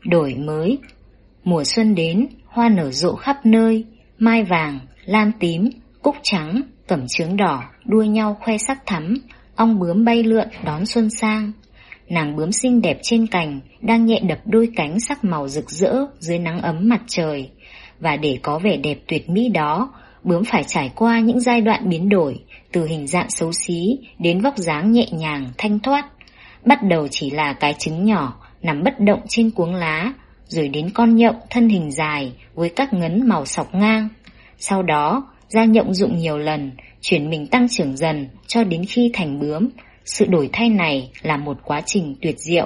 đổi mới. Mùa xuân đến, hoa nở rộ khắp nơi, mai vàng, lan tím, cúc trắng, cẩm chướng đỏ đua nhau khoe sắc thắm, ong bướm bay lượn đón xuân sang. Nàng bướm xinh đẹp trên cành đang nhẹ đập đôi cánh sắc màu rực rỡ dưới nắng ấm mặt trời. Và để có vẻ đẹp tuyệt mỹ đó, bướm phải trải qua những giai đoạn biến đổi, từ hình dạng xấu xí đến vóc dáng nhẹ nhàng, thanh thoát. Bắt đầu chỉ là cái trứng nhỏ nằm bất động trên cuống lá, rồi đến con nhộng thân hình dài với các ngấn màu sọc ngang. Sau đó, da nhộng rụng nhiều lần, chuyển mình tăng trưởng dần cho đến khi thành bướm. Sự đổi thay này là một quá trình tuyệt diệu.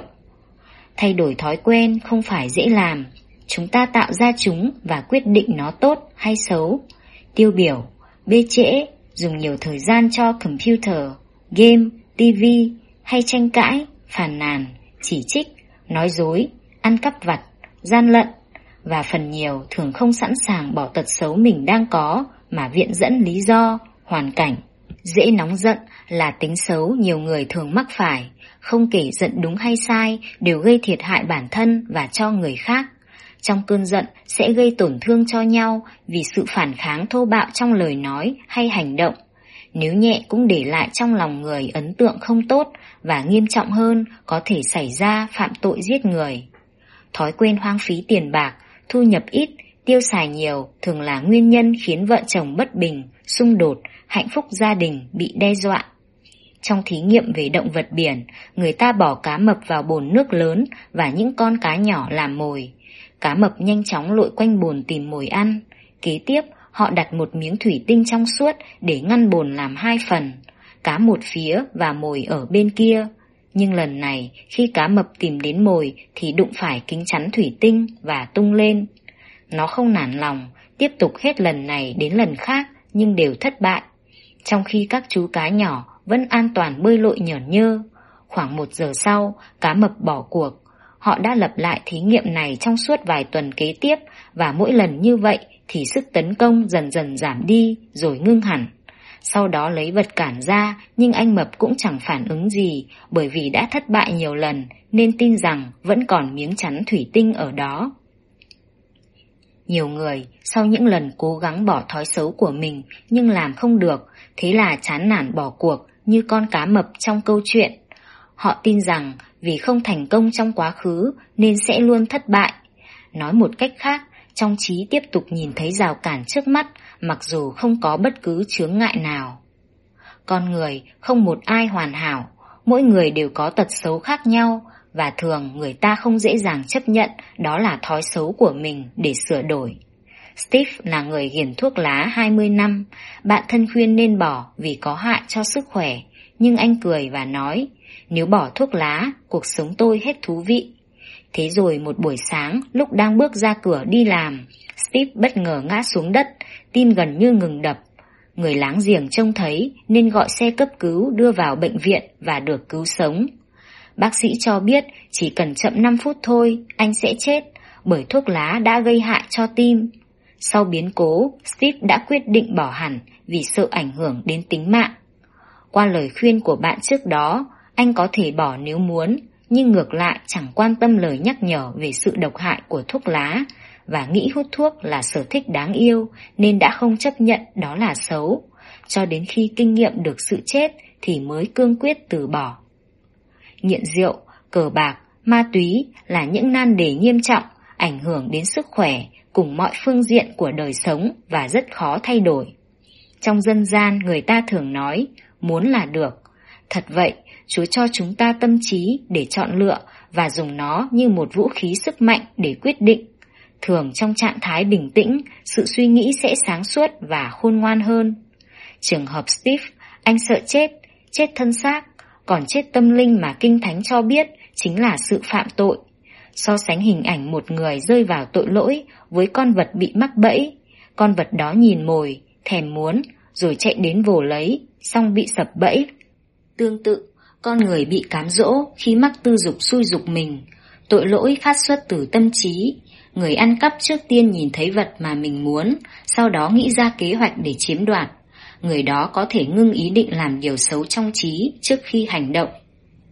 Thay đổi thói quen không phải dễ làm. Chúng ta tạo ra chúng và quyết định nó tốt hay xấu. Tiêu biểu, bê trễ, dùng nhiều thời gian cho computer, game, TV, hay tranh cãi, phàn nàn, chỉ trích, nói dối, ăn cắp vặt, gian lận, và phần nhiều thường không sẵn sàng bỏ tật xấu mình đang có mà viện dẫn lý do, hoàn cảnh. Dễ nóng giận là tính xấu nhiều người thường mắc phải, không kể giận đúng hay sai đều gây thiệt hại bản thân và cho người khác. Trong cơn giận sẽ gây tổn thương cho nhau vì sự phản kháng thô bạo trong lời nói hay hành động. Nếu nhẹ cũng để lại trong lòng người ấn tượng không tốt, và nghiêm trọng hơn có thể xảy ra phạm tội giết người. Thói quen hoang phí tiền bạc, thu nhập ít, tiêu xài nhiều thường là nguyên nhân khiến vợ chồng bất bình, xung đột, hạnh phúc gia đình bị đe dọa. Trong thí nghiệm về động vật biển, người ta bỏ cá mập vào bồn nước lớn và những con cá nhỏ làm mồi. Cá mập nhanh chóng lội quanh bồn tìm mồi ăn. Kế tiếp, họ đặt một miếng thủy tinh trong suốt để ngăn bồn làm hai phần, cá một phía và mồi ở bên kia. Nhưng lần này, khi cá mập tìm đến mồi thì đụng phải kính chắn thủy tinh và tung lên. Nó không nản lòng, tiếp tục hết lần này đến lần khác nhưng đều thất bại. Trong khi các chú cá nhỏ vẫn an toàn bơi lội nhởn nhơ. Khoảng 1 giờ sau, cá mập bỏ cuộc. Họ đã lặp lại thí nghiệm này trong suốt vài tuần kế tiếp, và mỗi lần như vậy thì sức tấn công dần dần giảm đi rồi ngưng hẳn. Sau đó lấy vật cản ra, nhưng anh mập cũng chẳng phản ứng gì, bởi vì đã thất bại nhiều lần nên tin rằng vẫn còn miếng chắn thủy tinh ở đó. Nhiều người sau những lần cố gắng bỏ thói xấu của mình nhưng làm không được, thế là chán nản bỏ cuộc như con cá mập trong câu chuyện. Họ tin rằng vì không thành công trong quá khứ nên sẽ luôn thất bại. Nói một cách khác, trong trí tiếp tục nhìn thấy rào cản trước mắt mặc dù không có bất cứ chướng ngại nào. Con người không một ai hoàn hảo, mỗi người đều có tật xấu khác nhau, và thường người ta không dễ dàng chấp nhận đó là thói xấu của mình để sửa đổi. Steve là người nghiện thuốc lá 20 năm, bạn thân khuyên nên bỏ vì có hại cho sức khỏe, nhưng anh cười và nói, nếu bỏ thuốc lá, cuộc sống tôi hết thú vị. Thế rồi một buổi sáng, lúc đang bước ra cửa đi làm, Steve bất ngờ ngã xuống đất, tim gần như ngừng đập. Người láng giềng trông thấy nên gọi xe cấp cứu đưa vào bệnh viện và được cứu sống. Bác sĩ cho biết chỉ cần chậm 5 phút thôi, anh sẽ chết, bởi thuốc lá đã gây hại cho tim. Sau biến cố, Steve đã quyết định bỏ hẳn vì sợ ảnh hưởng đến tính mạng. Qua lời khuyên của bạn trước đó, anh có thể bỏ nếu muốn, nhưng ngược lại chẳng quan tâm lời nhắc nhở về sự độc hại của thuốc lá, và nghĩ hút thuốc là sở thích đáng yêu nên đã không chấp nhận đó là xấu, cho đến khi kinh nghiệm được sự chết thì mới cương quyết từ bỏ. Nghiện rượu, cờ bạc, ma túy là những nan đề nghiêm trọng, ảnh hưởng đến sức khỏe cùng mọi phương diện của đời sống và rất khó thay đổi. Trong dân gian người ta thường nói, muốn là được. Thật vậy, Chúa cho chúng ta tâm trí để chọn lựa và dùng nó như một vũ khí sức mạnh để quyết định. Thường trong trạng thái bình tĩnh, sự suy nghĩ sẽ sáng suốt và khôn ngoan hơn. Trường hợp Steve, anh sợ chết, chết thân xác, còn chết tâm linh mà Kinh Thánh cho biết chính là sự phạm tội. So sánh hình ảnh một người rơi vào tội lỗi với con vật bị mắc bẫy, con vật đó nhìn mồi, thèm muốn, rồi chạy đến vồ lấy, xong bị sập bẫy. Tương tự, con người bị cám dỗ khi mắc tư dục xui dục mình. Tội lỗi phát xuất từ tâm trí. Người ăn cắp trước tiên nhìn thấy vật mà mình muốn, sau đó nghĩ ra kế hoạch để chiếm đoạt. Người đó có thể ngưng ý định làm điều xấu trong trí trước khi hành động.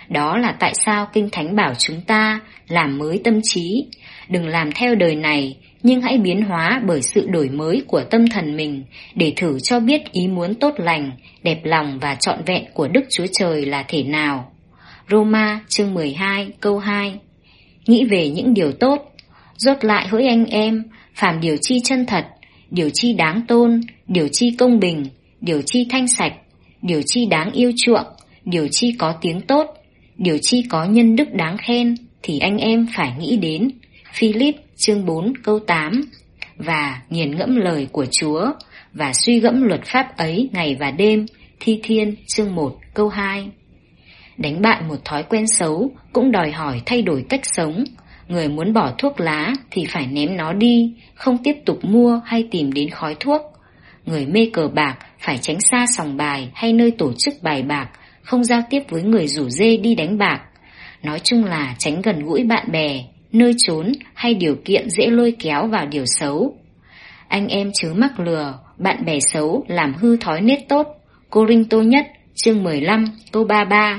Đó là tại sao Kinh Thánh bảo chúng ta làm mới tâm trí. Đừng làm theo đời này, nhưng hãy biến hóa bởi sự đổi mới của tâm thần mình để thử cho biết ý muốn tốt lành, đẹp lòng và trọn vẹn của Đức Chúa Trời là thế nào. Roma chương 12 câu 2. Nghĩ về những điều tốt. Rốt lại hỡi anh em, phàm điều chi chân thật, điều chi đáng tôn, điều chi công bình, điều chi thanh sạch, điều chi đáng yêu chuộng, điều chi có tiếng tốt, điều chi có nhân đức đáng khen, thì anh em phải nghĩ đến. Philip chương 4 câu 8. Và nghiền ngẫm lời của Chúa và suy gẫm luật pháp ấy ngày và đêm. Thi Thiên chương 1 câu 2. Đánh bại một thói quen xấu cũng đòi hỏi thay đổi cách sống. Người muốn bỏ thuốc lá thì phải ném nó đi, không tiếp tục mua hay tìm đến khói thuốc. Người mê cờ bạc phải tránh xa sòng bài hay nơi tổ chức bài bạc, không giao tiếp với người rủ rê đi đánh bạc. Nói chung là tránh gần gũi bạn bè, nơi trốn hay điều kiện dễ lôi kéo vào điều xấu. Anh em chớ mắc lừa, bạn bè xấu làm hư thói nết tốt. Cô-rinh-tô nhất chương 15 câu 33.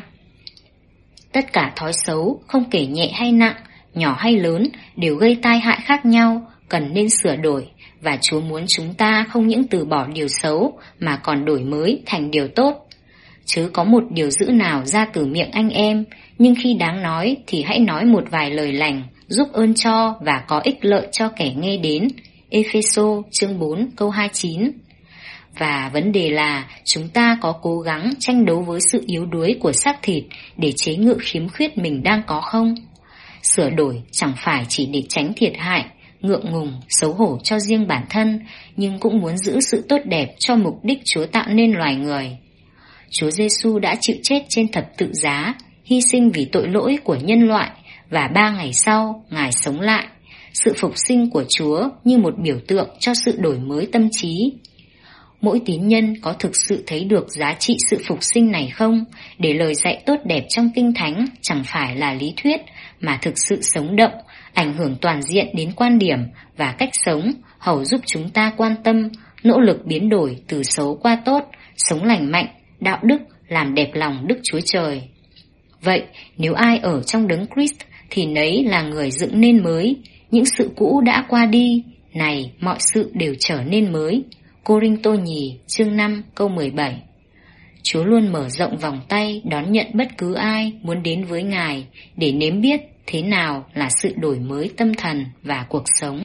Tất cả thói xấu, không kể nhẹ hay nặng, nhỏ hay lớn, đều gây tai hại khác nhau, cần nên sửa đổi. Và Chúa muốn chúng ta không những từ bỏ điều xấu mà còn đổi mới thành điều tốt. Chứ có một điều dữ nào ra từ miệng anh em, nhưng khi đáng nói thì hãy nói một vài lời lành, giúp ơn cho và có ích lợi cho kẻ nghe đến. Ê-phê-sô chương 4 câu 29. Và vấn đề là chúng ta có cố gắng tranh đấu với sự yếu đuối của xác thịt để chế ngự khiếm khuyết mình đang có không? Sửa đổi chẳng phải chỉ để tránh thiệt hại, ngượng ngùng, xấu hổ cho riêng bản thân, nhưng cũng muốn giữ sự tốt đẹp cho mục đích Chúa tạo nên loài người. Chúa Giêsu đã chịu chết trên thập tự giá, hy sinh vì tội lỗi của nhân loại, và 3 ngày sau, Ngài sống lại. Sự phục sinh của Chúa như một biểu tượng cho sự đổi mới tâm trí. Mỗi tín nhân có thực sự thấy được giá trị sự phục sinh này không? Để lời dạy tốt đẹp trong Kinh Thánh chẳng phải là lý thuyết, mà thực sự sống động, ảnh hưởng toàn diện đến quan điểm và cách sống, hầu giúp chúng ta quan tâm, nỗ lực biến đổi từ xấu qua tốt, sống lành mạnh, đạo đức, làm đẹp lòng Đức Chúa Trời. Vậy, nếu ai ở trong đấng Christ thì nấy là người dựng nên mới, những sự cũ đã qua đi, này mọi sự đều trở nên mới. Cô-rinh-tô nhì chương 5 câu 17. Chúa luôn mở rộng vòng tay đón nhận bất cứ ai muốn đến với Ngài để nếm biết thế nào là sự đổi mới tâm thần và cuộc sống.